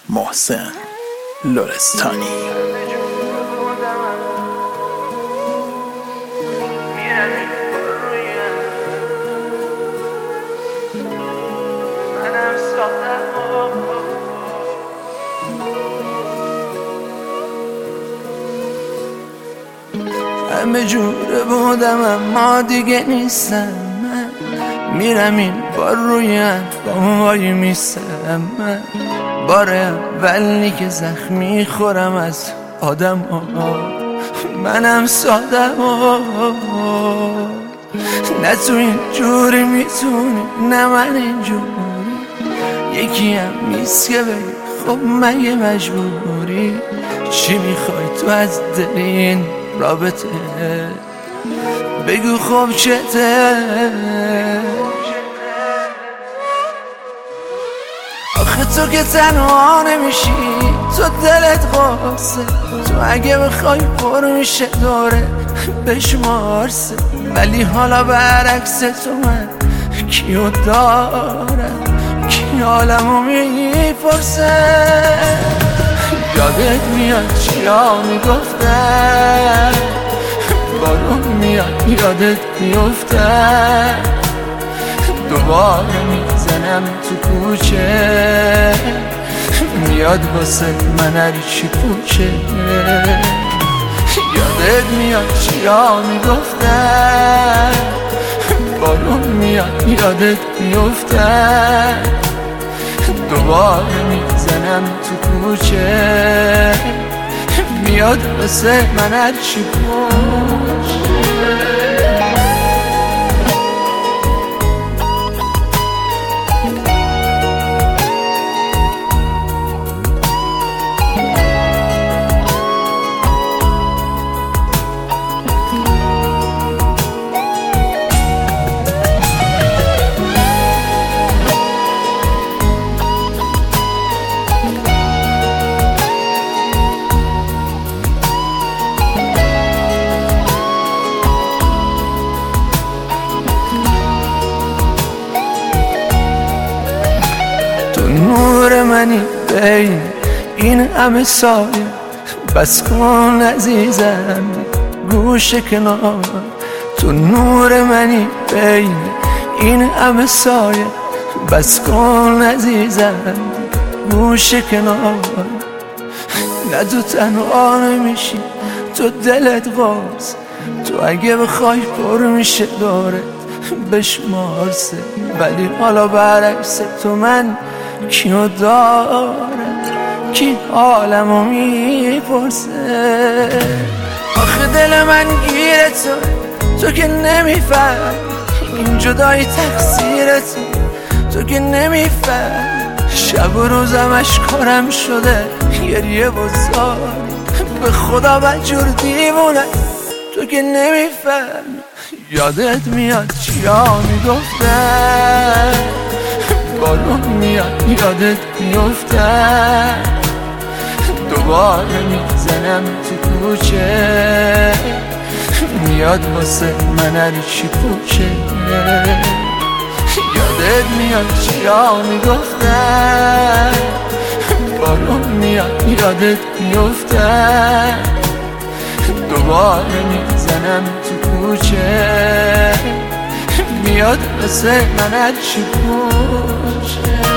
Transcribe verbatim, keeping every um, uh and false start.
محسن لرستانی. همه جوره بودم اما دیگه نیستم. من میرم این بار روی باموهای میستم. من بار اولی که زخمی خورم از آدم ها. منم ساده ها، نه تو این جوری میتونی نه من این جوری. یکی هم نیست که بگی خب مگه مجبوری. چی میخوای تو از دل این رابطه؟ بگو خب چته؟ آخه تو که تنها نمیشی، تو دلت قاسه. تو اگه بخوای پر میشه دوره بشمارسه. ولی حالا برعکس تو من کیو دارم، کی حالمو میپرسه. یادت میاد چیا میگفتم، بارون میاد یادت میفتم. دوباره میزنم تو کوچه، میاد واسه من هر چی پوچه. یادت میاد چیا میگفتم، بارون میاد یادت میفتم. دوباره میزنم تو کوچه، میاد واسه من هر چی پوچه. نور منی بین این همه سایه، بس کن عزیزم گوش کنار. تو نور منی بین این همه سایه، بس کن عزیزم گوش کنار. نه تو تنها نمیشی، تو دلت باز. تو اگه بخوای پر میشه داره بشمارسه. ولی حالا برعکس تو من کیو دارم، کی حالمو میپرسه. آخه دل من گیره تو، تو که نمیفهم این جدایی تقصیر تو، تو که نمیفهم. شب و روزم اشکارم شده گریه و زاری. به خدا بدجور دیوونه تو که نمیفهم. یادت میاد چیا میگفتم، بارون میاد یادت میفتم. دوباره میزنم تو کوچه، میاد واسه من هر چی پوچه. یادت میاد چیا میگفتم، بارون میاد یادت میفتم. دوباره میزنم تو کوچه، میاد واسه من هر چی پوچه.